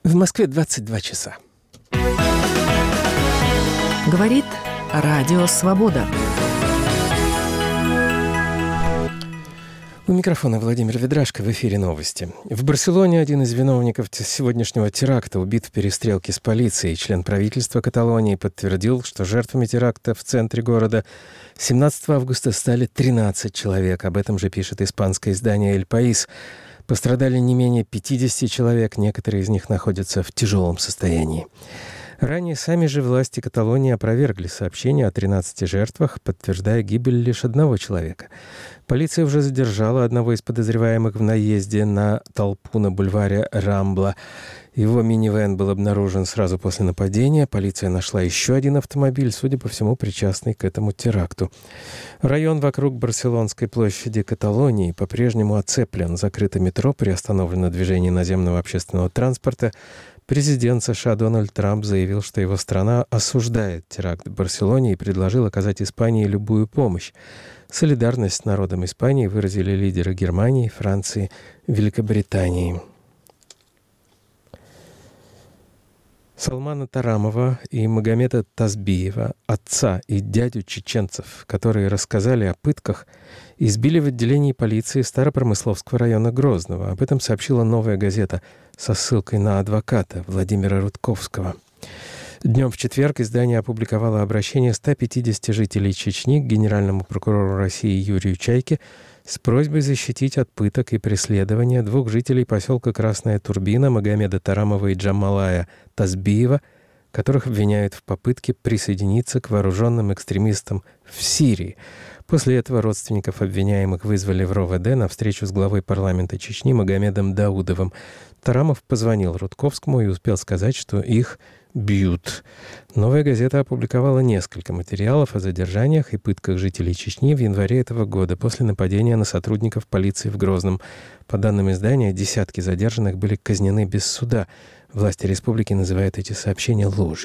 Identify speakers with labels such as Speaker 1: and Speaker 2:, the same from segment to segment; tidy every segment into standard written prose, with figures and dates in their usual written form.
Speaker 1: В Москве 22 часа.
Speaker 2: Говорит Радио Свобода.
Speaker 1: У микрофона Владимир Ведрашко, в эфире новости. В Барселоне один из виновников сегодняшнего теракта убит в перестрелке с полицией. Член правительства Каталонии подтвердил, что жертвами теракта в центре города 17 августа стали 13 человек. Об этом же пишет испанское издание «Эль Паис». Пострадали не менее 50 человек, некоторые из них находятся в тяжелом состоянии. Ранее сами же власти Каталонии опровергли сообщение о 13 жертвах, подтверждая гибель лишь одного человека. Полиция уже задержала одного из подозреваемых в наезде на толпу на бульваре Рамбла. Его минивэн был обнаружен сразу после нападения. Полиция нашла еще один автомобиль, судя по всему, причастный к этому теракту. Район вокруг Барселонской площади Каталонии по-прежнему оцеплен. Закрыто метро, приостановлено движение наземного общественного транспорта. Президент США Дональд Трамп заявил, что его страна осуждает теракт в Барселоне и предложил оказать Испании любую помощь. Солидарность с народом Испании выразили лидеры Германии, Франции, Великобритании. Салмана Тарамова и Магомеда Тазбиева, отца и дядю чеченцев, которые рассказали о пытках, избили в отделении полиции Старопромысловского района Грозного. Об этом сообщила «Новая газета» со ссылкой на адвоката Владимира Рудковского. Днем в четверг издание опубликовало обращение 150 жителей Чечни к генеральному прокурору России Юрию Чайке с просьбой защитить от пыток и преследования двух жителей поселка Красная Турбина Магомеда Тарамова и Джамалая Тазбиева, которых обвиняют в попытке присоединиться к вооруженным экстремистам в Сирии. После этого родственников обвиняемых вызвали в РОВД на встречу с главой парламента Чечни Магомедом Даудовым. Тарамов позвонил Рудковскому и успел сказать, что их бьют. «Новая газета» опубликовала несколько материалов о задержаниях и пытках жителей Чечни в январе этого года после нападения на сотрудников полиции в Грозном. По данным издания, десятки задержанных были казнены без суда. Власти республики называют эти сообщения ложью.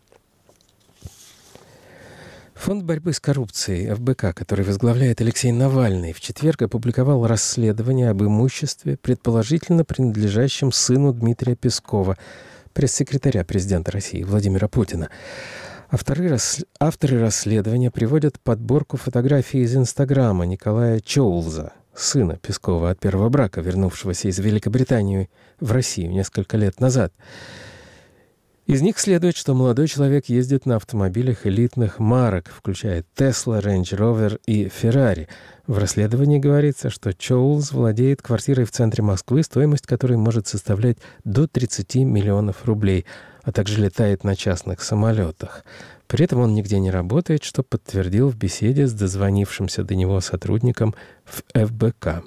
Speaker 1: Фонд борьбы с коррупцией ФБК, который возглавляет Алексей Навальный, в четверг опубликовал расследование об имуществе, предположительно принадлежащем сыну Дмитрия Пескова, пресс-секретаря президента России Владимира Путина. Авторы расследования приводят подборку фотографий из Инстаграма Николая Чоулза, сына Пескова от первого брака, вернувшегося из Великобритании в Россию несколько лет назад. Из них следует, что молодой человек ездит на автомобилях элитных марок, включая Tesla, Range Rover и Ferrari. В расследовании говорится, что Чоулз владеет квартирой в центре Москвы, стоимость которой может составлять до 30 миллионов рублей, а также летает на частных самолетах. При этом он нигде не работает, что подтвердил в беседе с дозвонившимся до него сотрудником в ФБК.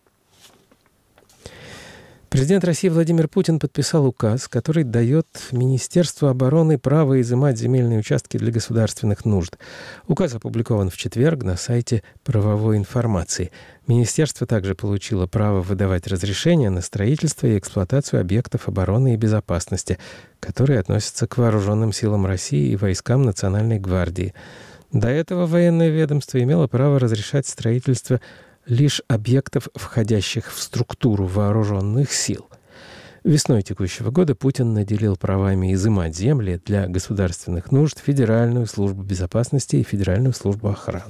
Speaker 1: Президент России Владимир Путин подписал указ, который дает Министерству обороны право изымать земельные участки для государственных нужд. Указ опубликован в четверг на сайте правовой информации. Министерство также получило право выдавать разрешения на строительство и эксплуатацию объектов обороны и безопасности, которые относятся к вооруженным силам России и войскам Национальной гвардии. До этого военное ведомство имело право разрешать строительство лишь объектов, входящих в структуру вооруженных сил. Весной текущего года Путин наделил правами изымать земли для государственных нужд Федеральную службу безопасности и Федеральную службу охраны.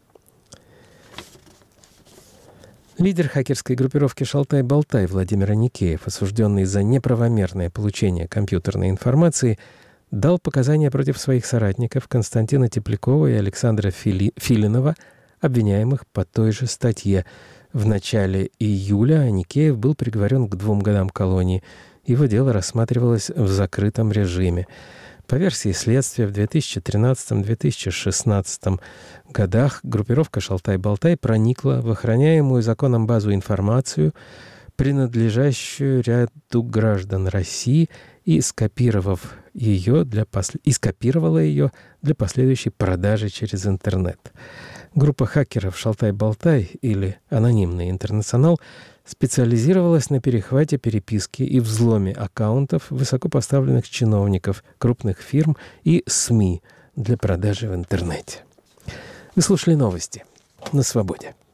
Speaker 1: Лидер хакерской группировки «Шалтай-Болтай» Владимир Аникеев, осужденный за неправомерное получение компьютерной информации, дал показания против своих соратников Константина Теплякова и Александра Филинова, обвиняемых по той же статье. В начале июля Аникеев был приговорен к 2 годам колонии. Его дело рассматривалось в закрытом режиме. По версии следствия, в 2013-2016 годах группировка «Шалтай-Болтай» проникла в охраняемую законом базу информацию, принадлежащую ряду граждан России, и скопировала ее для последующей продажи через интернет. Группа хакеров «Шалтай-Болтай» или «Анонимный интернационал» специализировалась на перехвате переписки и взломе аккаунтов высокопоставленных чиновников, крупных фирм и СМИ для продажи в интернете. Вы слушали новости на Свободе.